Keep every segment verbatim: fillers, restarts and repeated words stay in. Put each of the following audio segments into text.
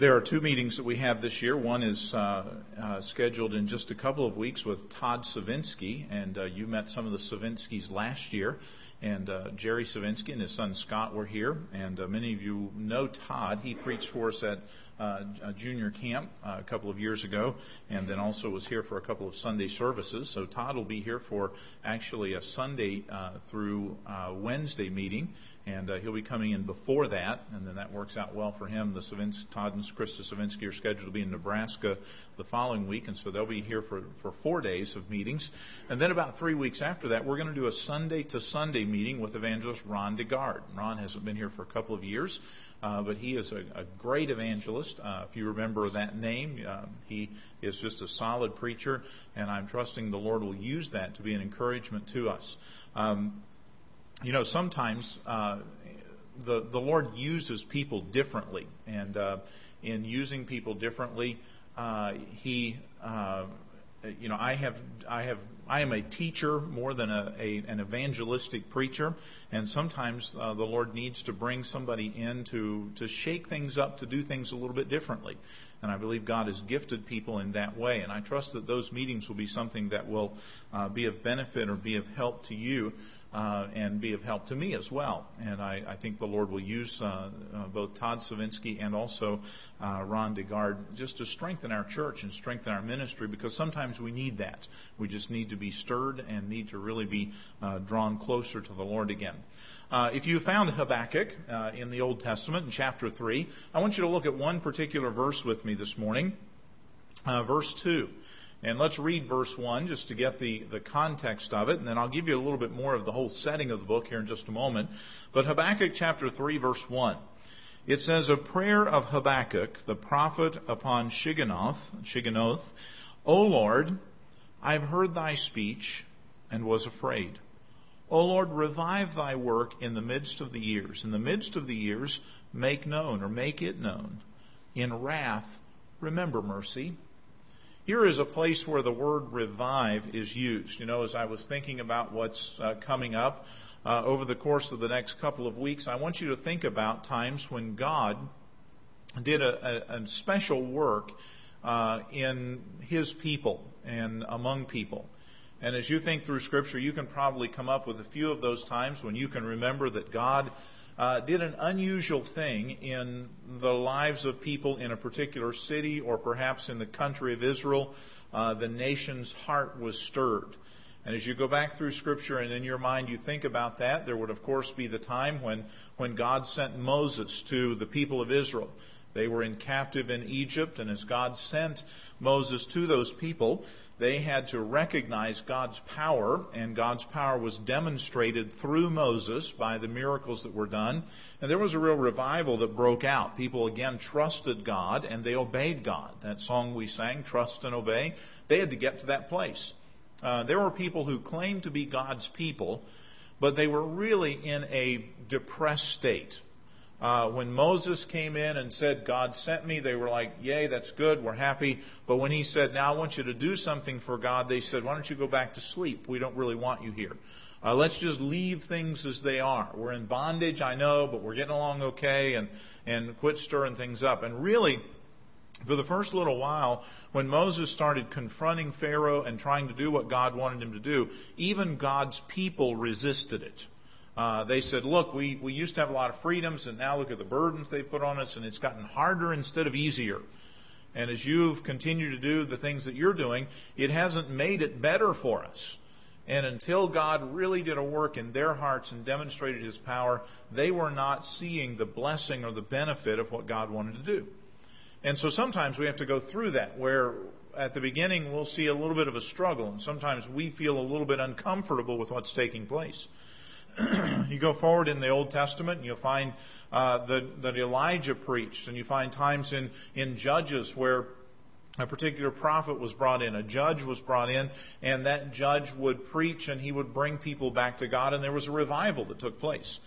There are two meetings that we have this year. One is uh, uh, scheduled in just a couple of weeks with Todd Savinsky, and uh, you met some of the Savinskys last year. And uh, Jerry Savinsky and his son Scott were here, and uh, many of you know Todd. He preached for us at uh, a junior camp uh, a couple of years ago, and then also was here for a couple of Sunday services. So Todd will be here for actually a Sunday uh, through uh, Wednesday meeting, and uh, he'll be coming in before that, and then that works out well for him. The Savins- Todd and Krista Savinsky are scheduled to be in Nebraska the following week, and so they'll be here for, for four days of meetings. And then about three weeks after that, we're going to do a Sunday to Sunday meeting with evangelist Ron DeGard. Ron hasn't been here for a couple of years, uh, but he is a, a great evangelist. Uh, if you remember that name, uh, he is just a solid preacher, and I'm trusting the Lord will use that to be an encouragement to us. Um, you know, sometimes uh, the the Lord uses people differently, and uh, in using people differently, uh, He. Uh, You know, I have, I have, I am a teacher more than a, a an evangelistic preacher, and sometimes uh, the Lord needs to bring somebody in to to shake things up, to do things a little bit differently. And I believe God has gifted people in that way, and I trust that those meetings will be something that will uh, be of benefit or be of help to you. Uh, and be of help to me as well. And I, I think the Lord will use uh, uh, both Todd Savinsky and also uh, Ron DeGard just to strengthen our church and strengthen our ministry, because sometimes we need that. We just need to be stirred and need to really be uh, drawn closer to the Lord again. Uh, if you found Habakkuk uh, in the Old Testament in chapter three, I want you to look at one particular verse with me this morning, uh, verse two. And let's read verse one just to get the, the context of it, and then I'll give you a little bit more of the whole setting of the book here in just a moment. But Habakkuk chapter three, verse one. It says, "A prayer of Habakkuk, the prophet, upon Shigionoth, Shigionoth, O Lord, I have heard thy speech and was afraid. O Lord, revive thy work in the midst of the years. In the midst of the years, make known, or make it known. In wrath, remember mercy." Here is a place where the word revive is used. You know, as I was thinking about what's uh, coming up uh, over the course of the next couple of weeks, I want you to think about times when God did a, a, a special work uh, in His people and among people. And as you think through Scripture, you can probably come up with a few of those times when you can remember that God Uh, did an unusual thing in the lives of people in a particular city, or perhaps in the country of Israel. Uh, the nation's heart was stirred. And as you go back through Scripture and in your mind you think about that, there would of course be the time when, when God sent Moses to the people of Israel. They were in captive in Egypt, and as God sent Moses to those people, they had to recognize God's power, and God's power was demonstrated through Moses by the miracles that were done. And there was a real revival that broke out. People again trusted God, and they obeyed God. That song we sang, Trust and Obey, they had to get to that place. Uh, there were people who claimed to be God's people, but they were really in a depressed state. Uh, when Moses came in and said, God sent me, they were like, yay, that's good, we're happy. But when he said, now I want you to do something for God, they said, why don't you go back to sleep? We don't really want you here. Uh, let's just leave things as they are. We're in bondage, I know, but we're getting along okay, and, and quit stirring things up. And really, for the first little while, when Moses started confronting Pharaoh and trying to do what God wanted him to do, even God's people resisted it. Uh, they said, look, we, we used to have a lot of freedoms, and now look at the burdens they put on us, and it's gotten harder instead of easier. And as you've continued to do the things that you're doing, it hasn't made it better for us. And until God really did a work in their hearts and demonstrated His power, they were not seeing the blessing or the benefit of what God wanted to do. And so sometimes we have to go through that, where at the beginning we'll see a little bit of a struggle, and sometimes we feel a little bit uncomfortable with what's taking place. You go forward in the Old Testament and you'll find uh, that, that Elijah preached, and you find times in, in Judges where a particular prophet was brought in, a judge was brought in, and that judge would preach and he would bring people back to God, and there was a revival that took place.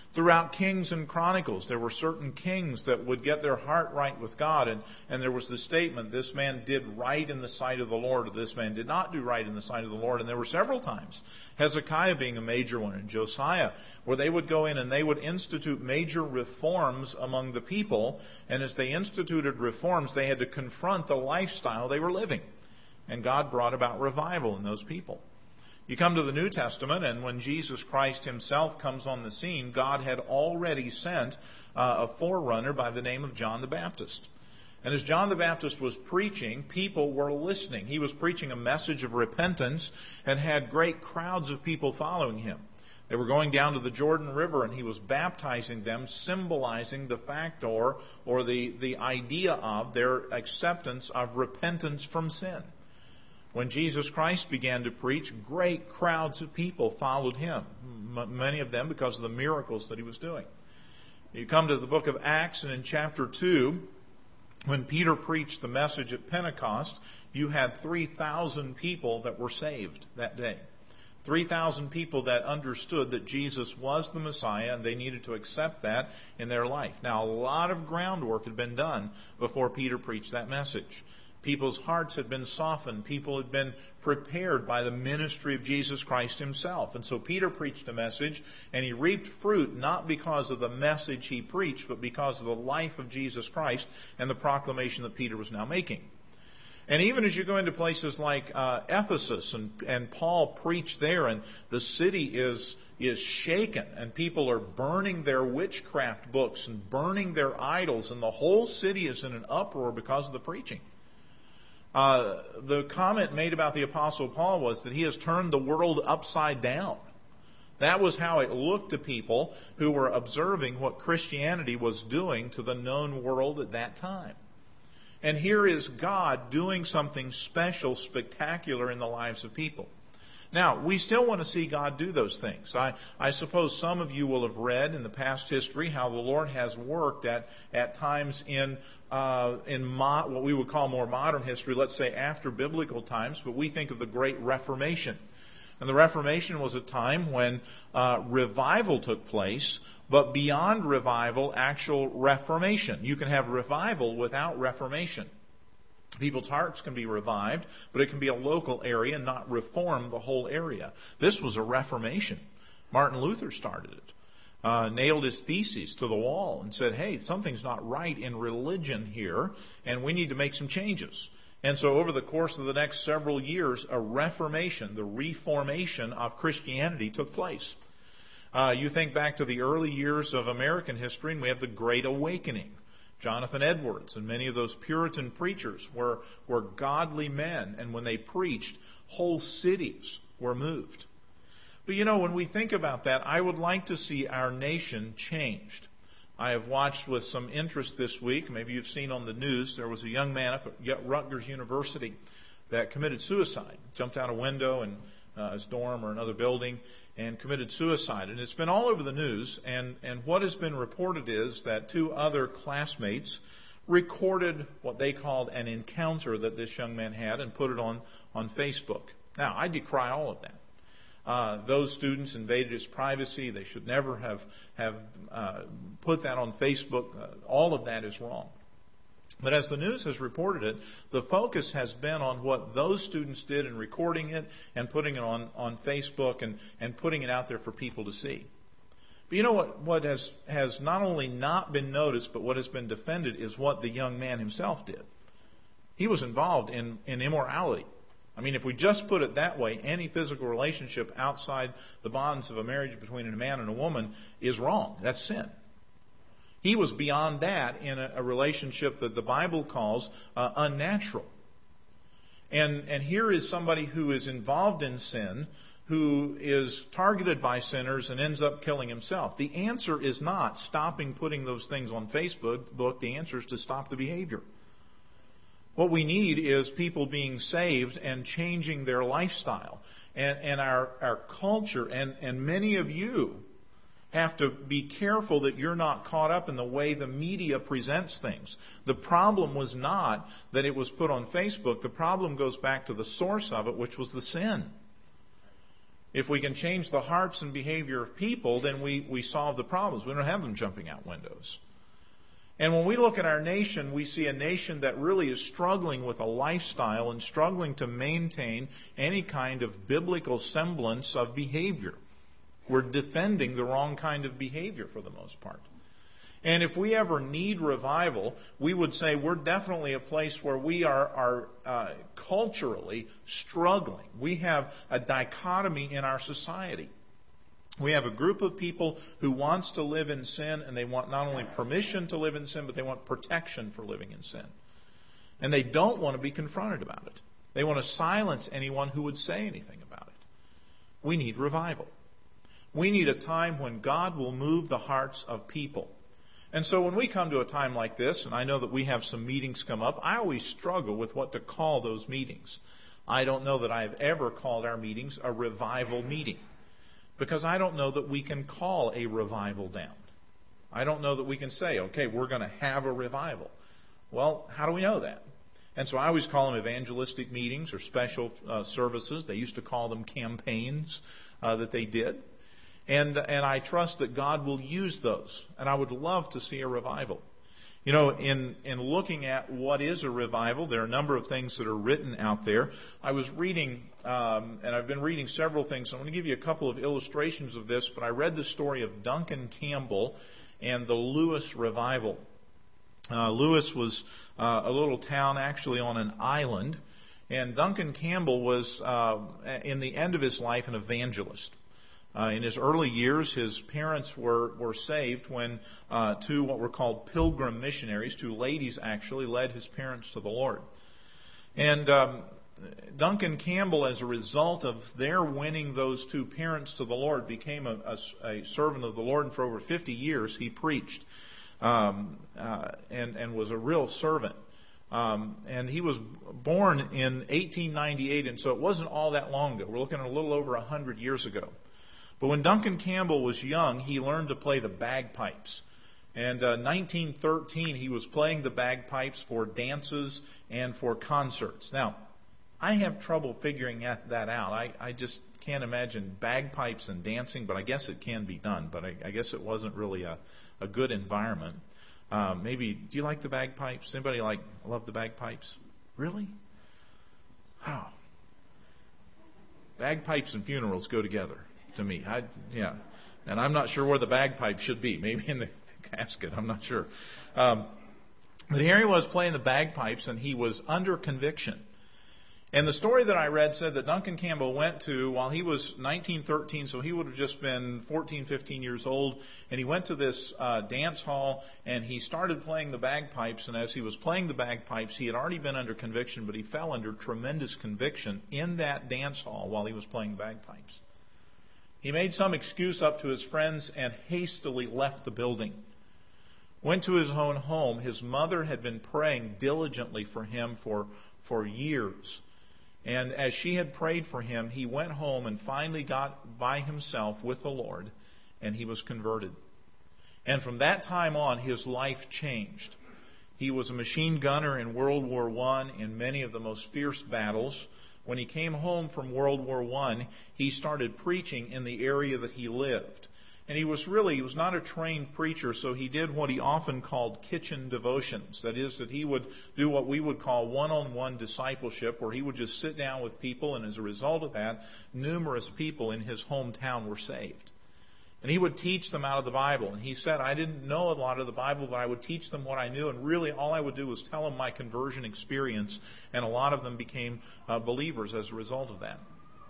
Throughout Kings and Chronicles, there were certain kings that would get their heart right with God, and, and there was the statement, this man did right in the sight of the Lord, or this man did not do right in the sight of the Lord. And there were several times, Hezekiah being a major one, and Josiah, where they would go in and they would institute major reforms among the people, and as they instituted reforms, they had to confront the lifestyle they were living. And God brought about revival in those people. You come to the New Testament, and when Jesus Christ himself comes on the scene, God had already sent uh, a forerunner by the name of John the Baptist. And as John the Baptist was preaching, people were listening. He was preaching a message of repentance and had great crowds of people following him. They were going down to the Jordan River, and he was baptizing them, symbolizing the fact or, or the, the idea of their acceptance of repentance from sin. When Jesus Christ began to preach, great crowds of people followed him, M- many of them because of the miracles that he was doing. You come to the book of Acts, and in chapter two, when Peter preached the message at Pentecost, you had three thousand people that were saved that day. three thousand people that understood that Jesus was the Messiah, and they needed to accept that in their life. Now, a lot of groundwork had been done before Peter preached that message. People's hearts had been softened. People had been prepared by the ministry of Jesus Christ himself. And so Peter preached a message, and he reaped fruit not because of the message he preached, but because of the life of Jesus Christ and the proclamation that Peter was now making. And even as you go into places like uh, Ephesus, and, and Paul preached there, and the city is is shaken, and people are burning their witchcraft books and burning their idols, and the whole city is in an uproar because of the preaching. Uh, the comment made about the Apostle Paul was that he has turned the world upside down. That was how it looked to people who were observing what Christianity was doing to the known world at that time. And here is God doing something special, spectacular in the lives of people. Now, we still want to see God do those things. I, I suppose some of you will have read in the past history how the Lord has worked at, at times in uh, in mo- what we would call more modern history, let's say after biblical times, but we think of the Great Reformation. And the Reformation was a time when uh, revival took place, but beyond revival, actual reformation. You can have revival without reformation. People's hearts can be revived, but it can be a local area and not reform the whole area. This was a reformation. Martin Luther started it. Uh, nailed his theses to the wall and said, hey, something's not right in religion here, and we need to make some changes. And so over the course of the next several years, a reformation, the reformation of Christianity took place. Uh, you think back to the early years of American history, and we have the Great Awakening. Jonathan Edwards and many of those Puritan preachers were, were godly men, and when they preached, whole cities were moved. But you know, when we think about that, I would like to see our nation changed. I have watched with some interest this week, maybe you've seen on the news, there was a young man up at Rutgers University that committed suicide, jumped out a window in uh, his dorm or another building and committed suicide. And it's been all over the news, and, and what has been reported is that two other classmates recorded what they called an encounter that this young man had and put it on, on Facebook. Now, I decry all of that. Uh, those students invaded his privacy. They should never have, have uh, put that on Facebook. Uh, all of that is wrong. But as the news has reported it, the focus has been on what those students did in recording it and putting it on, on Facebook and, and putting it out there for people to see. But you know what, what has, has not only not been noticed, but what has been defended is what the young man himself did. He was involved in, in immorality. I mean, if we just put it that way, any physical relationship outside the bonds of a marriage between a man and a woman is wrong. That's sin. He was beyond that in a, a relationship that the Bible calls uh, unnatural. And, and here is somebody who is involved in sin, who is targeted by sinners and ends up killing himself. The answer is not stopping putting those things on Facebook. The answer is to stop the behavior. What we need is people being saved and changing their lifestyle. And, and our, our culture, and, and many of you have to be careful that you're not caught up in the way the media presents things. The problem was not that it was put on Facebook. The problem goes back to the source of it, which was the sin. If we can change the hearts and behavior of people, then we, we solve the problems. We don't have them jumping out windows. And when we look at our nation, we see a nation that really is struggling with a lifestyle and struggling to maintain any kind of biblical semblance of behavior. We're defending the wrong kind of behavior for the most part. And if we ever need revival, we would say we're definitely a place where we are, are uh, culturally struggling. We have a dichotomy in our society. We have a group of people who wants to live in sin, and they want not only permission to live in sin, but they want protection for living in sin. And they don't want to be confronted about it. They want to silence anyone who would say anything about it. We need revival. We need a time when God will move the hearts of people. And so when we come to a time like this, and I know that we have some meetings come up, I always struggle with what to call those meetings. I don't know that I've ever called our meetings a revival meeting, because I don't know that we can call a revival down. I don't know that we can say, okay, we're going to have a revival. Well, how do we know that? And so I always call them evangelistic meetings or special uh, services. They used to call them campaigns uh, that they did. And and I trust that God will use those. And I would love to see a revival. You know, in, in looking at what is a revival, there are a number of things that are written out there. I was reading, um, and I've been reading several things. I'm going to give you a couple of illustrations of this, but I read the story of Duncan Campbell and the Lewis Revival. Uh, Lewis was uh, a little town actually on an island, and Duncan Campbell was, uh, in the end of his life, an evangelist. Uh, in his early years, his parents were, were saved when uh, two what were called pilgrim missionaries, two ladies actually, led his parents to the Lord. And um, Duncan Campbell, as a result of their winning those two parents to the Lord, became a, a, a servant of the Lord, and for over fifty years he preached um, uh, and, and was a real servant. Um, and he was born in eighteen ninety-eight, and so it wasn't all that long ago. We're looking at a little over one hundred years ago. But when Duncan Campbell was young, he learned to play the bagpipes. And uh, nineteen thirteen, he was playing the bagpipes for dances and for concerts. Now, I have trouble figuring that out. I, I just can't imagine bagpipes and dancing, but I guess it can be done. But I, I guess it wasn't really a, a good environment. Uh, maybe, do you like the bagpipes? Anybody like love the bagpipes? Really? Oh. Bagpipes and funerals go together. To me, I, yeah, and I'm not sure where the bagpipe should be. Maybe in the casket. I'm not sure. Um, but here he was playing the bagpipes, and he was under conviction. And the story that I read said that Duncan Campbell went to, while he was nineteen thirteen, so he would have just been fourteen, fifteen years old, and he went to this uh, dance hall, and he started playing the bagpipes, and as he was playing the bagpipes, he had already been under conviction, but he fell under tremendous conviction in that dance hall while he was playing the bagpipes. He made some excuse up to his friends and hastily left the building. Went to his own home. His mother had been praying diligently for him for, for years. And as she had prayed for him, he went home and finally got by himself with the Lord, and he was converted. And from that time on, his life changed. He was a machine gunner in World War One in many of the most fierce battles. When he came home from World War One, he started preaching in the area that he lived. And he was really, he was not a trained preacher, so he did what he often called kitchen devotions. That is, that he would do what we would call one-on-one discipleship, where he would just sit down with people, and as a result of that, numerous people in his hometown were saved. And he would teach them out of the Bible. And he said, I didn't know a lot of the Bible, but I would teach them what I knew. And really all I would do was tell them my conversion experience. And a lot of them became uh, believers as a result of that.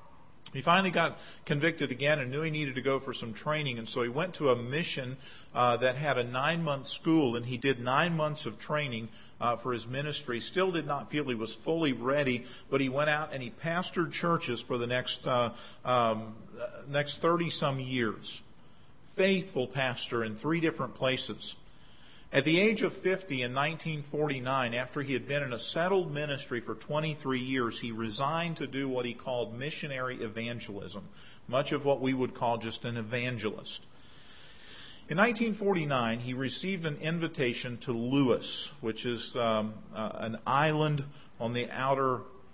He finally got convicted again and knew he needed to go for some training. And so he went to a mission uh, that had a nine-month school. And he did nine months of training uh, for his ministry. Still did not feel he was fully ready. But he went out and he pastored churches for the next, uh, um, next thirty-some years. Faithful pastor in three different places. At the age of fifty in nineteen forty-nine, after he had been in a settled ministry for twenty-three years, he resigned to do what he called missionary evangelism, much of what we would call just an evangelist. In nineteen forty-nine, he received an invitation to Lewis, which is um, uh, an island on the outer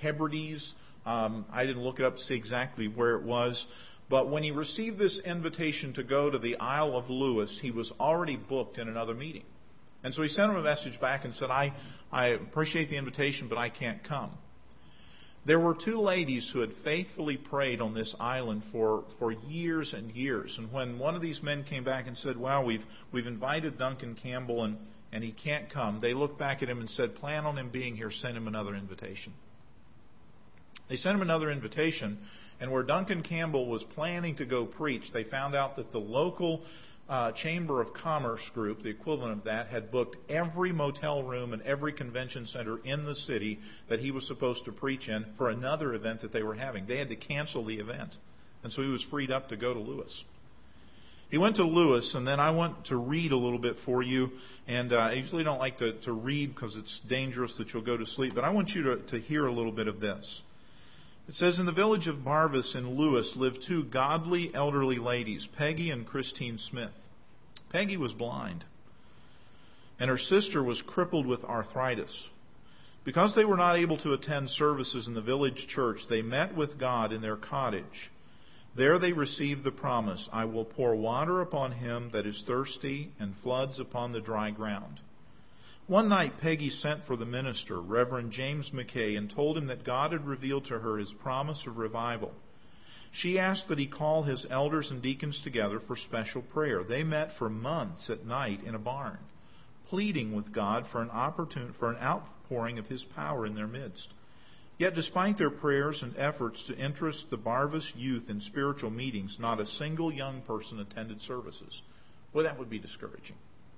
Hebrides. Um, I didn't look it up to see exactly where it was. But when he received this invitation to go to the Isle of Lewis, he was already booked in another meeting. And so he sent him a message back and said, I, I appreciate the invitation, but I can't come. There were two ladies who had faithfully prayed on this island for, for years and years. And when one of these men came back and said, wow, we've, we've invited Duncan Campbell and, and he can't come, they looked back at him and said, plan on him being here, send him another invitation. They sent him another invitation, and where Duncan Campbell was planning to go preach, they found out that the local uh, Chamber of Commerce group, the equivalent of that, had booked every motel room and every convention center in the city that he was supposed to preach in for another event that they were having. They had to cancel the event, and so he was freed up to go to Lewis. He went to Lewis, and then I want to read a little bit for you. And uh, I usually don't like to, to read because it's dangerous that you'll go to sleep, but I want you to, to hear a little bit of this. It says, in the village of Barvis in Lewis lived two godly elderly ladies, Peggy and Christine Smith. Peggy was blind, and her sister was crippled with arthritis. Because they were not able to attend services in the village church, they met with God in their cottage. There they received the promise, I will pour water upon him that is thirsty and floods upon the dry ground. One night Peggy sent for the minister, Reverend James McKay, and told him that God had revealed to her his promise of revival. She asked that he call his elders and deacons together for special prayer. They met for months at night in a barn, pleading with God for an opportun- for an outpouring of his power in their midst. Yet despite their prayers and efforts to interest the Barvis youth in spiritual meetings, not a single young person attended services. Well, that would be discouraging.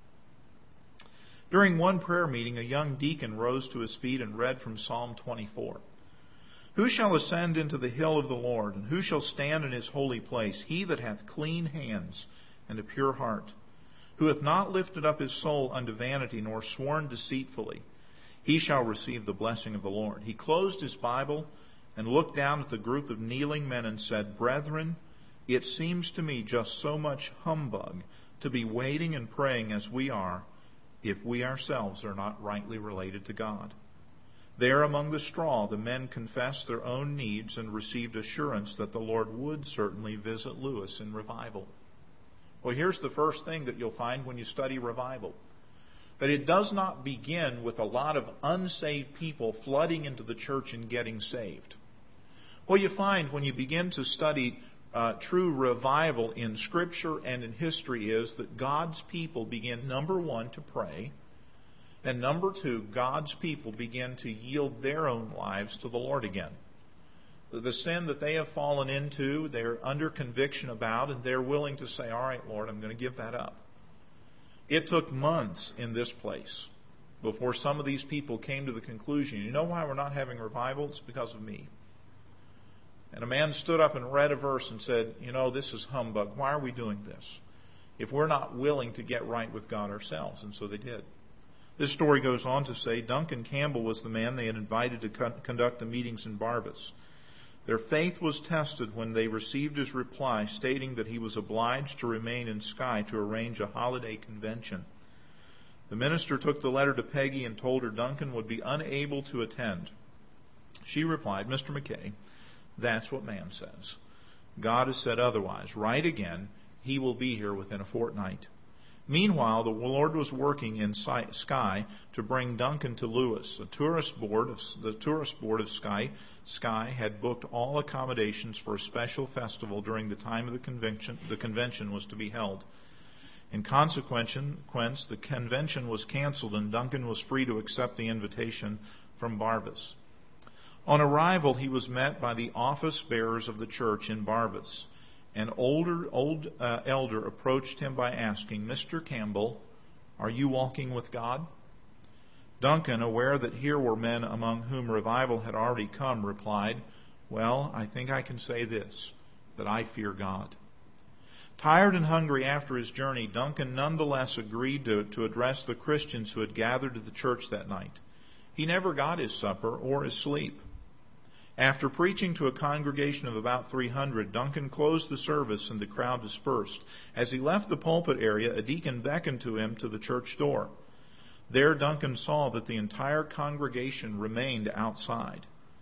During one prayer meeting, a young deacon rose to his feet and read from Psalm twenty-four. Who shall ascend into the hill of the Lord, and who shall stand in his holy place? He that hath clean hands and a pure heart, who hath not lifted up his soul unto vanity, nor sworn deceitfully, he shall receive the blessing of the Lord. He closed his Bible and looked down at the group of kneeling men and said, Brethren, it seems to me just so much humbug to be waiting and praying as we are, if we ourselves are not rightly related to God. There among the straw, the men confessed their own needs and received assurance that the Lord would certainly visit Lewis in revival. Well, here's the first thing that you'll find when you study revival. That it does not begin with a lot of unsaved people flooding into the church and getting saved. What you find when you begin to study uh, true revival in Scripture and in history is that God's people begin, number one, to pray. And number two, God's people begin to yield their own lives to the Lord again. The sin that they have fallen into, they're under conviction about, and they're willing to say, all right, Lord, I'm going to give that up. It took months in this place before some of these people came to the conclusion, you know why we're not having revival? It's because of me. And a man stood up and read a verse and said, you know, this is humbug. Why are we doing this if we're not willing to get right with God ourselves? And so they did. This story goes on to say Duncan Campbell was the man they had invited to con- conduct the meetings in Barvis. Their faith was tested when they received his reply stating that he was obliged to remain in Skye to arrange a holiday convention. The minister took the letter to Peggy and told her Duncan would be unable to attend. She replied, Mister McKay, that's what man says. God has said otherwise. Write again. He will be here within a fortnight. Meanwhile, the Lord was working in Skye to bring Duncan to Lewis. The tourist board of, the tourist board of Skye, Skye had booked all accommodations for a special festival during the time of the convention. The convention was to be held. In consequence, the convention was canceled, and Duncan was free to accept the invitation from Barvis. On arrival, he was met by the office bearers of the church in Barvis. An older old uh, elder approached him by asking, Mister Campbell, are you walking with God? Duncan, aware that here were men among whom revival had already come, replied, well, I think I can say this, that I fear God. Tired and hungry after his journey, Duncan nonetheless agreed to, to address the Christians who had gathered at the church that night. He never got his supper or his sleep. After preaching to a congregation of about three hundred, Duncan closed the service and the crowd dispersed. As he left the pulpit area, a deacon beckoned to him to the church door. There Duncan saw that the entire congregation remained outside.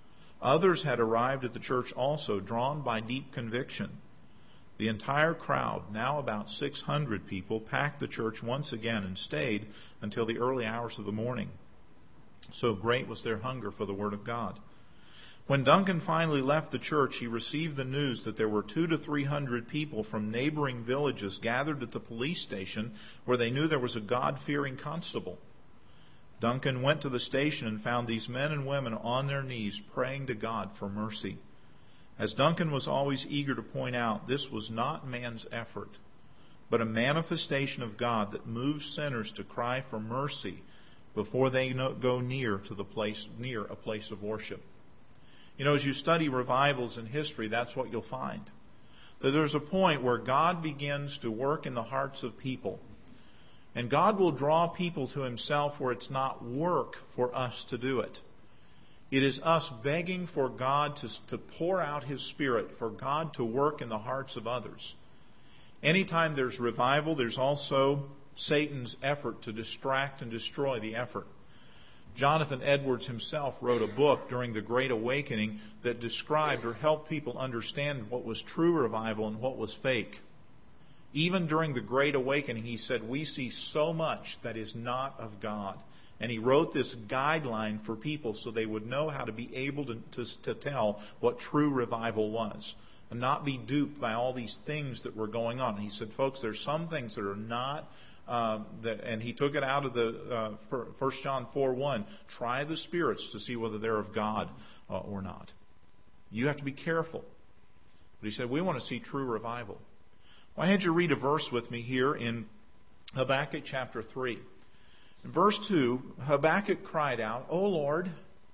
Others had arrived at the church also, drawn by deep conviction. The entire crowd, now about six hundred people, packed the church once again and stayed until the early hours of the morning. So great was their hunger for the Word of God. When Duncan finally left the church, he received the news that there were two to three hundred people from neighboring villages gathered at the police station where they knew there was a God-fearing constable. Duncan went to the station and found these men and women on their knees praying to God for mercy. As Duncan was always eager to point out, this was not man's effort, but a manifestation of God that moves sinners to cry for mercy before they go near to the place, near a place of worship. You know, as you study revivals in history, that's what you'll find. That there's a point where God begins to work in the hearts of people. And God will draw people to Himself where it's not work for us to do it. It is us begging for God to, to pour out His Spirit, for God to work in the hearts of others. Anytime there's revival, there's also Satan's effort to distract and destroy the effort. Jonathan Edwards himself wrote a book during the Great Awakening that described or helped people understand what was true revival and what was fake. Even during the Great Awakening, he said, we see so much that is not of God. And he wrote this guideline for people so they would know how to be able to, to, to tell what true revival was and not be duped by all these things that were going on. And he said, folks, there's some things that are not, uh, that, and he took it out of the uh, First John four one, try the spirits to see whether they're of God uh, or not. You have to be careful. But he said, we want to see true revival. Well, I had you read a verse with me here in Habakkuk chapter three. In verse two, Habakkuk cried out, O Lord,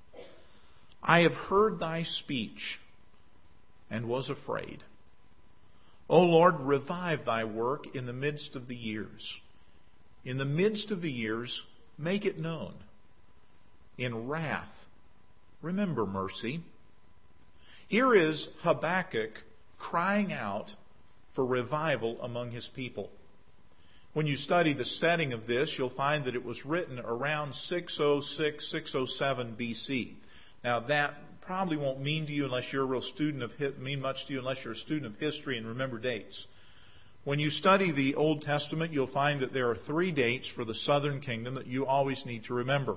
I have heard thy speech and was afraid. O Lord, revive thy work in the midst of the years. In the midst of the years, make it known. In wrath, remember mercy. Here is Habakkuk crying out for revival among his people. When you study the setting of this, you'll find that it was written around six oh six, six oh seven B C. Now that probably won't mean to you unless you're a real student of mean much to you unless you're a student of history and remember dates. When you study the Old Testament, you'll find that there are three dates for the southern kingdom that you always need to remember.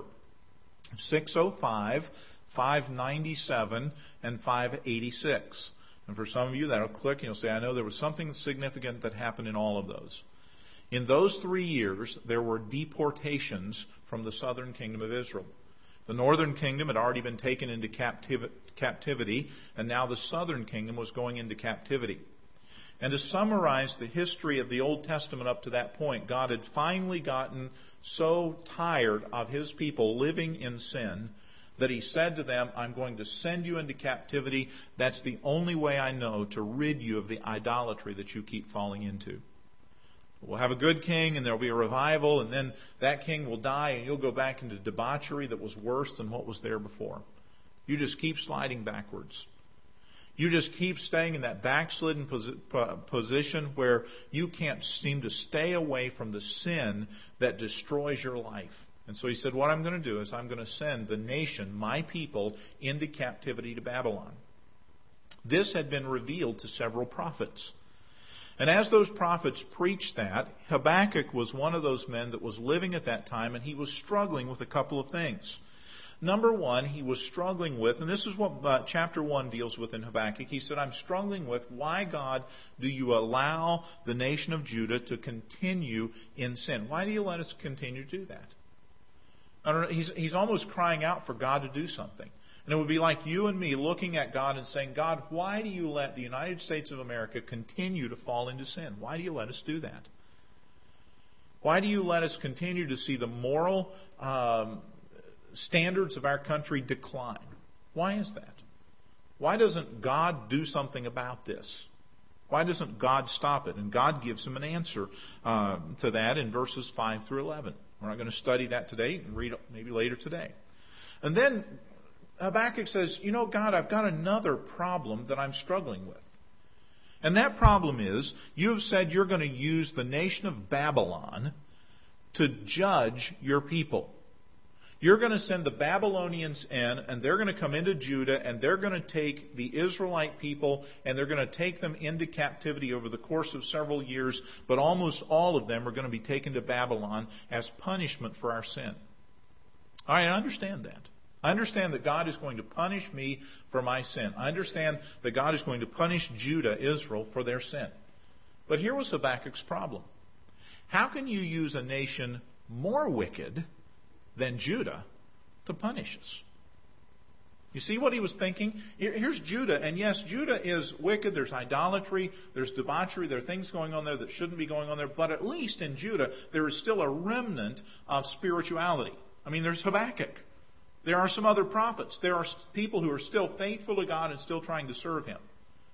six oh five, five ninety-seven, and five eighty-six. And for some of you, that'll click and you'll say, I know there was something significant that happened in all of those. In those three years, there were deportations from the southern kingdom of Israel. The northern kingdom had already been taken into captiv- captivity, and now the southern kingdom was going into captivity. And to summarize the history of the Old Testament up to that point, God had finally gotten so tired of His people living in sin that He said to them, I'm going to send you into captivity. That's the only way I know to rid you of the idolatry that you keep falling into. We'll have a good king and there will be a revival, and then that king will die and you'll go back into debauchery that was worse than what was there before. You just keep sliding backwards. You just keep staying in that backslidden position where you can't seem to stay away from the sin that destroys your life. And so He said, what I'm going to do is I'm going to send the nation, my people, into captivity to Babylon. This had been revealed to several prophets. And as those prophets preached that, Habakkuk was one of those men that was living at that time, and he was struggling with a couple of things. Number one, he was struggling with, and this is what uh, chapter one deals with in Habakkuk. He said, I'm struggling with, why, God, do you allow the nation of Judah to continue in sin? Why do you let us continue to do that? I don't know, he's, he's almost crying out for God to do something. And it would be like you and me looking at God and saying, God, why do you let the United States of America continue to fall into sin? Why do you let us do that? Why do you let us continue to see the moral um, standards of our country decline? Why is that? Why doesn't God do something about this? Why doesn't God stop it? And God gives him an answer uh, to that in verses five through eleven. We're not going to study that today and read it maybe later today. And then Habakkuk says, you know, God, I've got another problem that I'm struggling with. And that problem is, you have said you're going to use the nation of Babylon to judge your people. You're going to send the Babylonians in, and they're going to come into Judah, and they're going to take the Israelite people, and they're going to take them into captivity over the course of several years, but almost all of them are going to be taken to Babylon as punishment for our sin. All right, I understand that. I understand that God is going to punish me for my sin. I understand that God is going to punish Judah, Israel, for their sin. But here was Habakkuk's problem. How can you use a nation more wicked than Judah to punish us? You see what he was thinking? Here's Judah, and yes, Judah is wicked. There's idolatry, there's debauchery, there are things going on there that shouldn't be going on there, but at least in Judah, there is still a remnant of spirituality. I mean, there's Habakkuk. There are some other prophets. There are people who are still faithful to God and still trying to serve Him.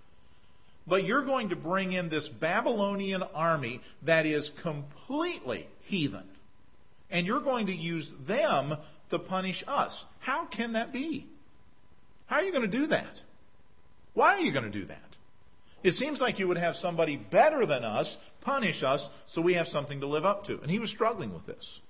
But you're going to bring in this Babylonian army that is completely heathen. And you're going to use them to punish us. How can that be? How are you going to do that? Why are you going to do that? It seems like you would have somebody better than us punish us so we have something to live up to. And he was struggling with this.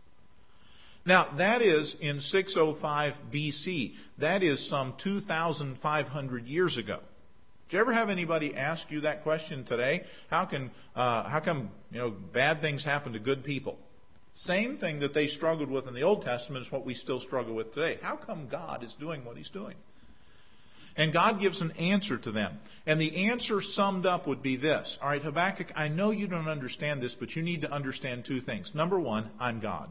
Now, that is in six oh five B C. That is some two thousand five hundred years ago. Did you ever have anybody ask you that question today? How can, uh, how come, you know, bad things happen to good people? Same thing that they struggled with in the Old Testament is what we still struggle with today. How come God is doing what He's doing? And God gives an answer to them. And the answer summed up would be this. All right, Habakkuk, I know you don't understand this, but you need to understand two things. Number one, I'm God.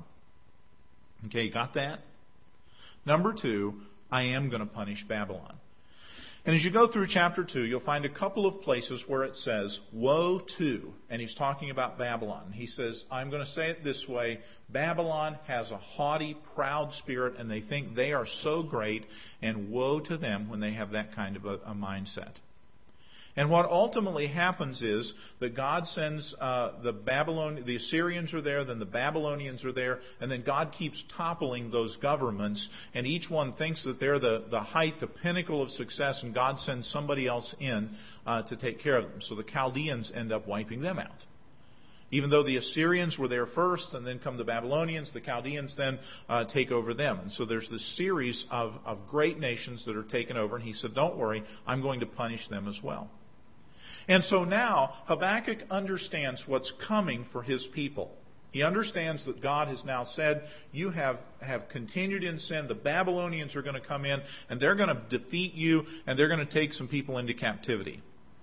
Okay, you got that? Number two, I am going to punish Babylon. And as you go through chapter two, you'll find a couple of places where it says, woe to, and he's talking about Babylon. He says, I'm going to say it this way, Babylon has a haughty, proud spirit, and they think they are so great, and woe to them when they have that kind of a, a mindset. And what ultimately happens is that God sends uh, the Babylon, the Assyrians are there, then the Babylonians are there, and then God keeps toppling those governments, and each one thinks that they're the, the height, the pinnacle of success, and God sends somebody else in uh, to take care of them. So the Chaldeans end up wiping them out. Even though the Assyrians were there first, and then come the Babylonians, the Chaldeans then uh, take over them. And so there's this series of, of great nations that are taken over, and he said, don't worry, I'm going to punish them as well. And so now Habakkuk understands what's coming for his people. He understands that God has now said, you have, have continued in sin. The Babylonians are going to come in, and they're going to defeat you, and they're going to take some people into captivity.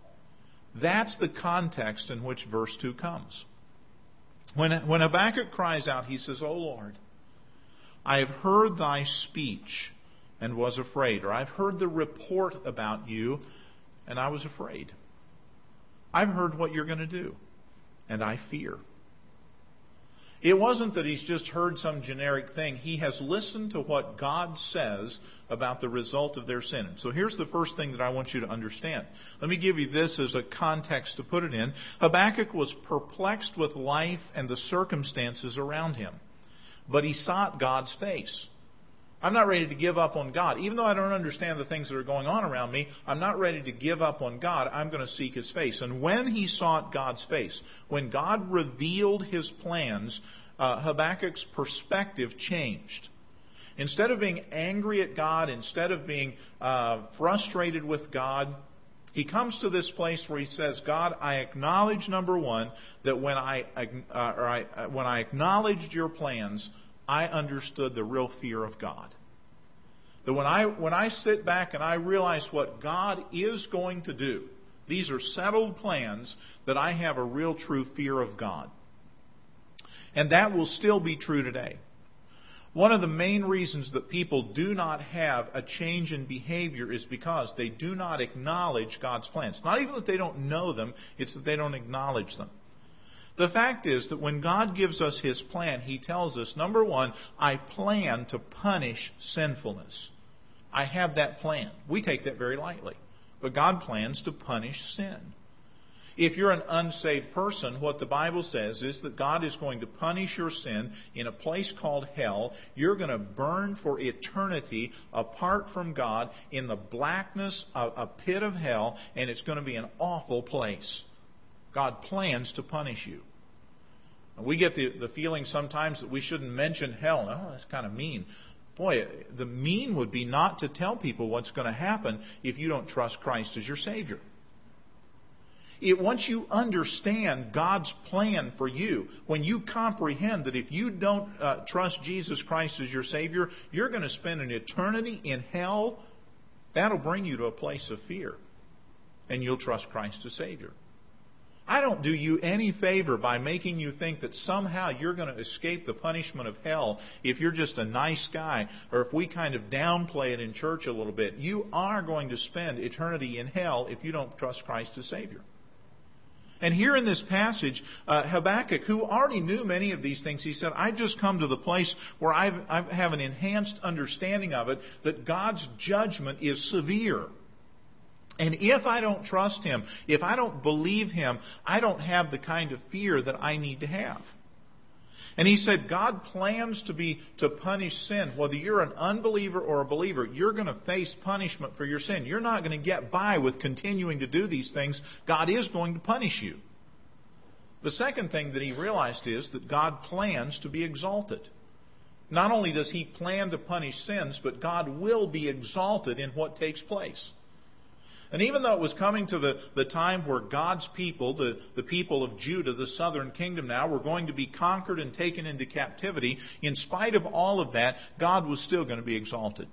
That's the context in which verse two comes. When, when Habakkuk cries out, he says, O Lord, I have heard thy speech and was afraid. Or I've heard the report about you, and I was afraid. I've heard what you're going to do, and I fear. It wasn't that he's just heard some generic thing. He has listened to what God says about the result of their sin. So here's the first thing that I want you to understand. Let me give you this as a context to put it in. Habakkuk was perplexed with life and the circumstances around him, but he sought God's face. I'm not ready to give up on God. Even though I don't understand the things that are going on around me, I'm not ready to give up on God. I'm going to seek His face. And when he sought God's face, when God revealed His plans, uh, Habakkuk's perspective changed. Instead of being angry at God, instead of being uh, frustrated with God, he comes to this place where he says, God, I acknowledge, number one, that when I, uh, or I, when I acknowledged your plans, I understood the real fear of God. That when I when I sit back and I realize what God is going to do, these are settled plans, that I have a real true fear of God. And that will still be true today. One of the main reasons that people do not have a change in behavior is because they do not acknowledge God's plans. Not even that they don't know them, it's that they don't acknowledge them. The fact is that when God gives us His plan, He tells us, number one, I plan to punish sinfulness. I have that plan. We take that very lightly. But God plans to punish sin. If you're an unsaved person, what the Bible says is that God is going to punish your sin in a place called hell. You're going to burn for eternity apart from God in the blackness of a pit of hell, and it's going to be an awful place. God plans to punish you. We get the, the feeling sometimes that we shouldn't mention hell. Oh, that's kind of mean. Boy, the mean would be not to tell people what's going to happen if you don't trust Christ as your Savior. It, once you understand God's plan for you, when you comprehend that if you don't uh, trust Jesus Christ as your Savior, you're going to spend an eternity in hell, that'll bring you to a place of fear. And you'll trust Christ as Savior. I don't do you any favor by making you think that somehow you're going to escape the punishment of hell if you're just a nice guy, or if we kind of downplay it in church a little bit. You are going to spend eternity in hell if you don't trust Christ as Savior. And here in this passage, uh, Habakkuk, who already knew many of these things, he said, I've just come to the place where I've, I have an enhanced understanding of it, that God's judgment is severe. And if I don't trust Him, if I don't believe Him, I don't have the kind of fear that I need to have. And he said, God plans to be to punish sin. Whether you're an unbeliever or a believer, you're going to face punishment for your sin. You're not going to get by with continuing to do these things. God is going to punish you. The second thing that he realized is that God plans to be exalted. Not only does He plan to punish sins, but God will be exalted in what takes place. And even though it was coming to the, the time where God's people, the, the people of Judah, the southern kingdom now, were going to be conquered and taken into captivity, in spite of all of that, God was still going to be exalted.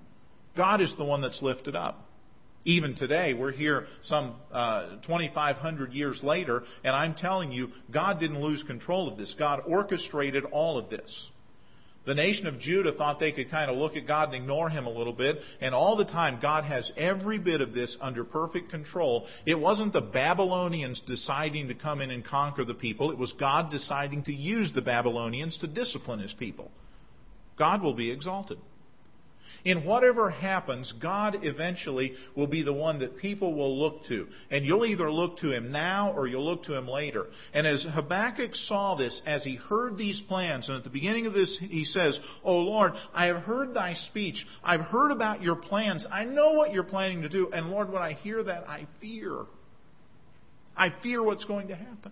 God is the one that's lifted up. Even today, we're here some uh, twenty-five hundred years later, and I'm telling you, God didn't lose control of this. God orchestrated all of this. The nation of Judah thought they could kind of look at God and ignore Him a little bit. And all the time, God has every bit of this under perfect control. It wasn't the Babylonians deciding to come in and conquer the people. It was God deciding to use the Babylonians to discipline His people. God will be exalted. In whatever happens, God eventually will be the one that people will look to. And you'll either look to Him now or you'll look to Him later. And as Habakkuk saw this, as he heard these plans, and at the beginning of this he says, O Lord, I have heard Thy speech. I've heard about Your plans. I know what You're planning to do. And Lord, when I hear that, I fear. I fear what's going to happen.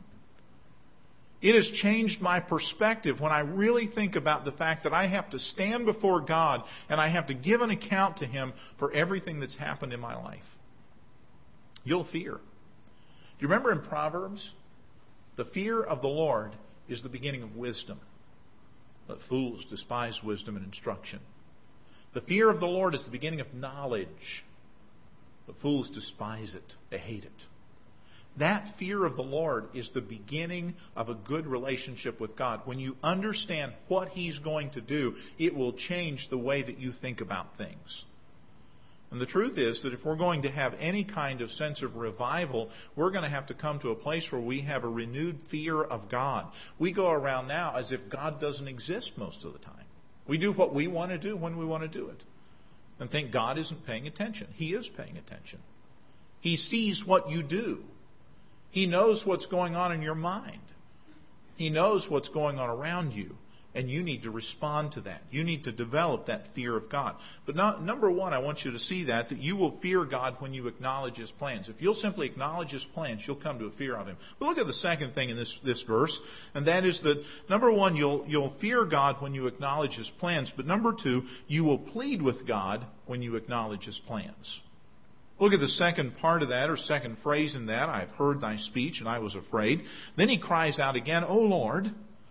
It has changed my perspective when I really think about the fact that I have to stand before God and I have to give an account to Him for everything that's happened in my life. You'll fear. Do you remember in Proverbs? The fear of the Lord is the beginning of wisdom. But fools despise wisdom and instruction. The fear of the Lord is the beginning of knowledge. But fools despise it. They hate it. That fear of the Lord is the beginning of a good relationship with God. When you understand what He's going to do, it will change the way that you think about things. And the truth is that if we're going to have any kind of sense of revival, we're going to have to come to a place where we have a renewed fear of God. We go around now as if God doesn't exist most of the time. We do what we want to do when we want to do it. And think God isn't paying attention. He is paying attention. He sees what you do. He knows what's going on in your mind. He knows what's going on around you. And you need to respond to that. You need to develop that fear of God. But not, number one, I want you to see that, that you will fear God when you acknowledge His plans. If you'll simply acknowledge His plans, you'll come to a fear of Him. But look at the second thing in this, this verse, and that is that, number one, you'll, you'll fear God when you acknowledge His plans. But number two, you will plead with God when you acknowledge His plans. Look at the second part of that, or second phrase in that. I have heard Thy speech, and I was afraid. Then he cries out again, O Lord,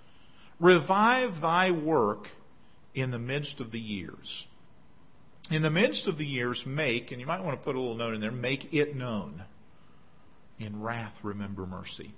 revive Thy work in the midst of the years. In the midst of the years, make, and you might want to put a little note in there, make it known. In wrath, remember mercy.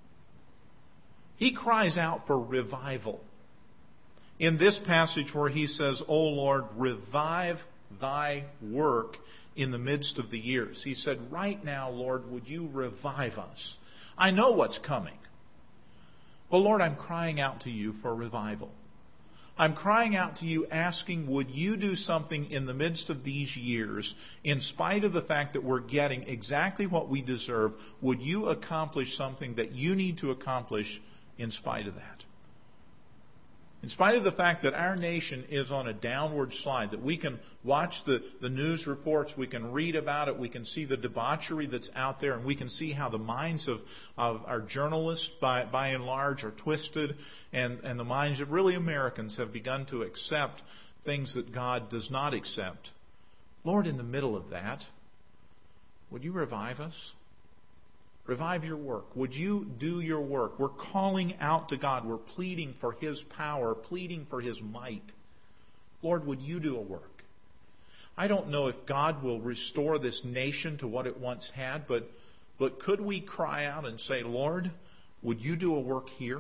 He cries out for revival. In this passage where he says, O Lord, revive Thy work in the midst of the years. He said, right now, Lord, would You revive us? I know what's coming. But Lord, I'm crying out to You for revival. I'm crying out to You asking, would You do something in the midst of these years, in spite of the fact that we're getting exactly what we deserve, would You accomplish something that You need to accomplish in spite of that? In spite of the fact that our nation is on a downward slide, that we can watch the, the news reports, we can read about it, we can see the debauchery that's out there, and we can see how the minds of, of our journalists, by, by and large, are twisted, and, and the minds of really Americans have begun to accept things that God does not accept. Lord, in the middle of that, would you revive us? Revive your work. Would you do your work? We're calling out to God. We're pleading for His power, pleading for His might. Lord, would you do a work? I don't know if God will restore this nation to what it once had, but, but could we cry out and say, Lord, would you do a work here?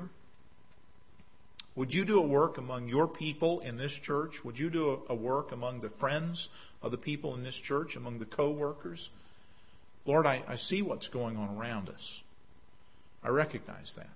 Would you do a work among your people in this church? Would you do a, a work among the friends of the people in this church, among the co-workers? Lord, I, I see what's going on around us. I recognize that.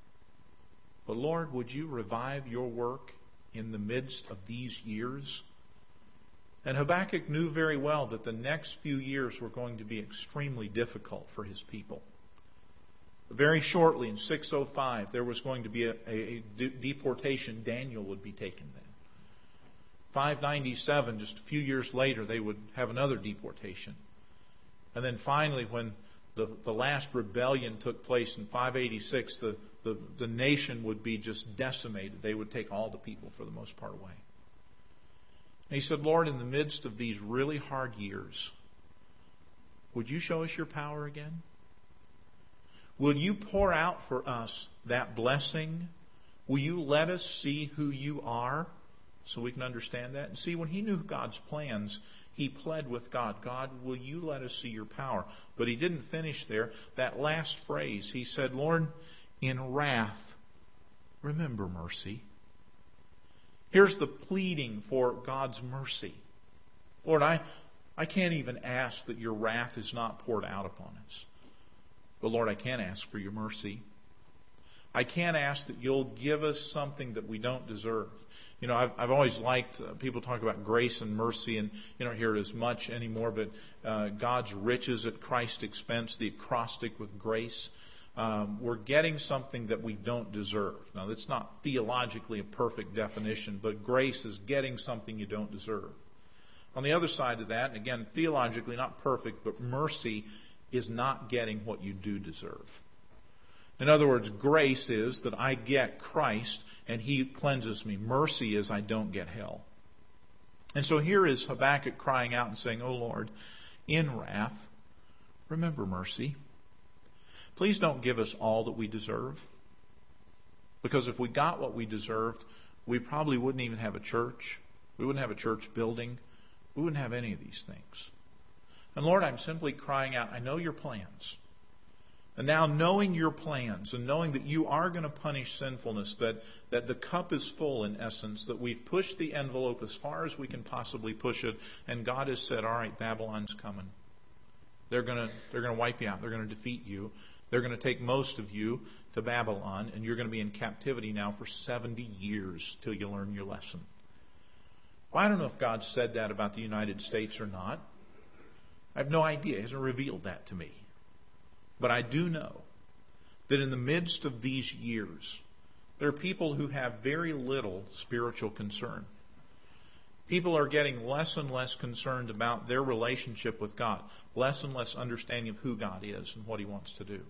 But Lord, would you revive your work in the midst of these years? And Habakkuk knew very well that the next few years were going to be extremely difficult for his people. Very shortly, in six oh five, there was going to be a, a, a deportation. Daniel would be taken then. five ninety-seven, just a few years later, they would have another deportation. And then finally, when the, the last rebellion took place in five eighty-six, the, the, the nation would be just decimated. They would take all the people, for the most part, away. And he said, Lord, in the midst of these really hard years, would you show us your power again? Will you pour out for us that blessing? Will you let us see who you are so we can understand that? And see, when he knew God's plans, he pled with God, God, will you let us see your power? But he didn't finish there. That last phrase, he said, Lord, in wrath, remember mercy. Here's the pleading for God's mercy. Lord, I, I can't even ask that your wrath is not poured out upon us. But Lord, I can ask for your mercy. I can ask that you'll give us something that we don't deserve. You know, I've, I've always liked, uh, people talk about grace and mercy, and you don't hear it as much anymore, but uh, God's riches at Christ's expense, the acrostic with grace. Um, we're getting something that we don't deserve. Now, that's not theologically a perfect definition, but grace is getting something you don't deserve. On the other side of that, and again, theologically not perfect, but mercy is not getting what you do deserve. In other words, grace is that I get Christ and He cleanses me. Mercy is I don't get hell. And so here is Habakkuk crying out and saying, Oh Lord, in wrath, remember mercy. Please don't give us all that we deserve. Because if we got what we deserved, we probably wouldn't even have a church. We wouldn't have a church building. We wouldn't have any of these things. And Lord, I'm simply crying out, I know your plans. And now knowing your plans and knowing that you are going to punish sinfulness, that, that the cup is full in essence, that we've pushed the envelope as far as we can possibly push it, and God has said, all right, Babylon's coming. They're going to, they're going to wipe you out. They're going to defeat you. They're going to take most of you to Babylon, and you're going to be in captivity now for seventy years till you learn your lesson. Well, I don't know if God said that about the United States or not. I have no idea. He hasn't revealed that to me. But I do know that in the midst of these years, there are people who have very little spiritual concern. People are getting less and less concerned about their relationship with God, less and less understanding of who God is and what He wants to do.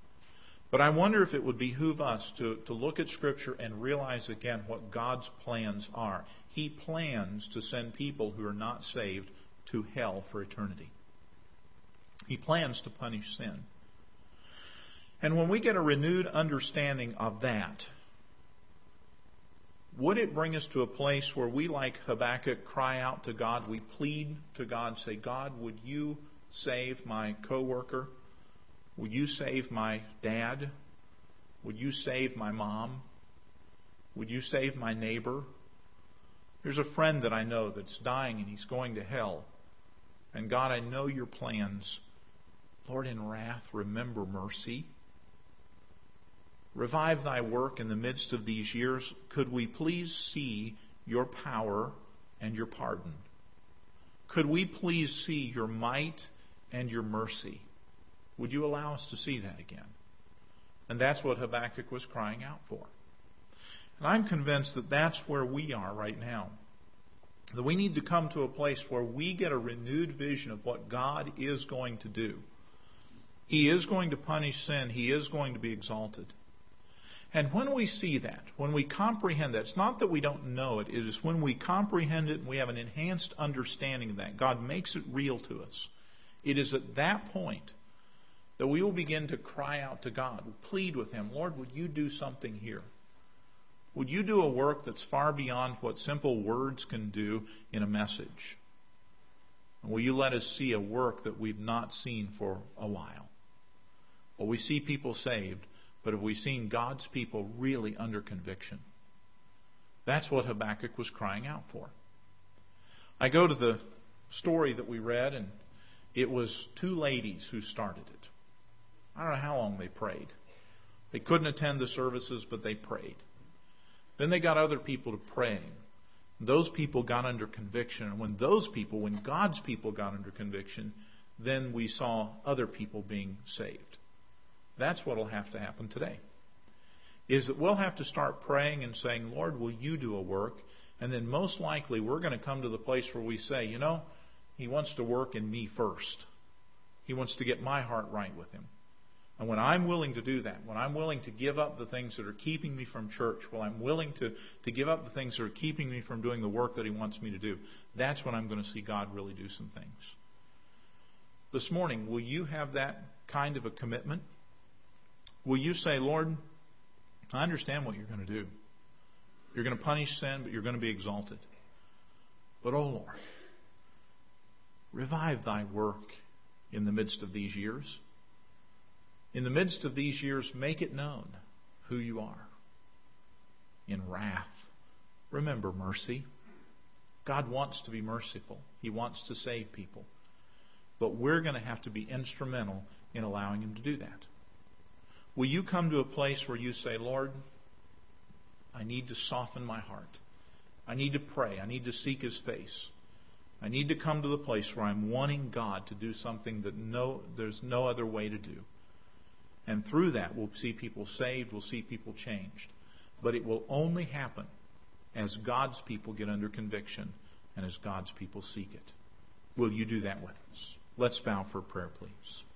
But I wonder if it would behoove us to, to look at Scripture and realize again what God's plans are. He plans to send people who are not saved to hell for eternity. He plans to punish sin. And when we get a renewed understanding of that, would it bring us to a place where we, like Habakkuk, cry out to God, we plead to God, say, God, would you save my coworker? Would you save my dad? Would you save my mom? Would you save my neighbor? There's a friend that I know that's dying and he's going to hell. And God, I know your plans. Lord, in wrath, remember mercy. Revive thy work in the midst of these years. Could we please see your power and your pardon? Could we please see your might and your mercy? Would you allow us to see that again? And that's what Habakkuk was crying out for. And I'm convinced that that's where we are right now. That we need to come to a place where we get a renewed vision of what God is going to do. He is going to punish sin. He is going to be exalted. And when we see that, when we comprehend that, it's not that we don't know it, it is when we comprehend it and we have an enhanced understanding of that. God makes it real to us. It is at that point that we will begin to cry out to God, plead with Him, Lord, would you do something here? Would you do a work that's far beyond what simple words can do in a message? And will you let us see a work that we've not seen for a while? Well, we see people saved, but have we seen God's people really under conviction? That's what Habakkuk was crying out for. I go to the story that we read, and it was two ladies who started it. I don't know how long they prayed. They couldn't attend the services, but they prayed. Then they got other people to pray. Those people got under conviction. And when those people, when God's people got under conviction, then we saw other people being saved. That's what will have to happen today. Is that we'll have to start praying and saying, Lord, will you do a work? And then most likely we're going to come to the place where we say, you know, He wants to work in me first. He wants to get my heart right with Him. And when I'm willing to do that, when I'm willing to give up the things that are keeping me from church, when I'm willing to, to give up the things that are keeping me from doing the work that He wants me to do, that's when I'm going to see God really do some things. This morning, will you have that kind of a commitment? Will you say, Lord, I understand what you're going to do. You're going to punish sin, but you're going to be exalted. But, oh Lord, revive thy work in the midst of these years. In the midst of these years, make it known who you are. In wrath, remember mercy. God wants to be merciful. He wants to save people. But we're going to have to be instrumental in allowing Him to do that. Will you come to a place where you say, Lord, I need to soften my heart. I need to pray. I need to seek His face. I need to come to the place where I'm wanting God to do something that no, there's no other way to do. And through that, we'll see people saved, we'll see people changed. But it will only happen as God's people get under conviction and as God's people seek it. Will you do that with us? Let's bow for prayer, please.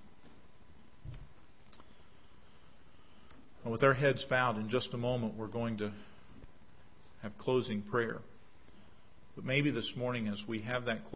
And with our heads bowed, in just a moment, we're going to have closing prayer. But maybe this morning, as we have that